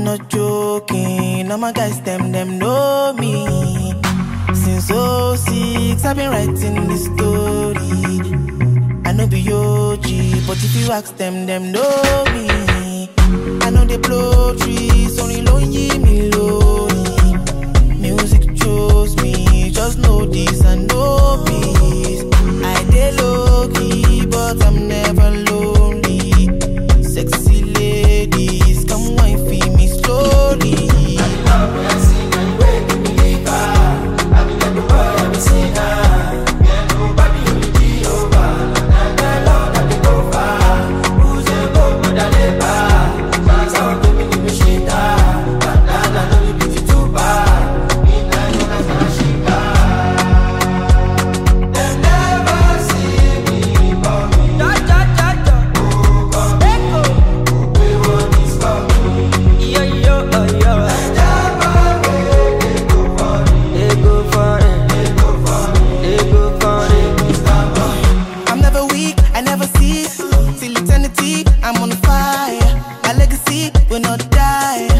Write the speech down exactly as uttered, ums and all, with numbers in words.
not joking. All my guys, them, them know me. Since oh six, I've been writing this story. I know be O G, but if you ask them, them know me. I know they blow trees, only lonely me lonely. Music chose me, just know this and know peace. I dey low key, but I'm never lonely. Sexy ladies, come wine for me slowly. I'm on fire, my legacy will not die.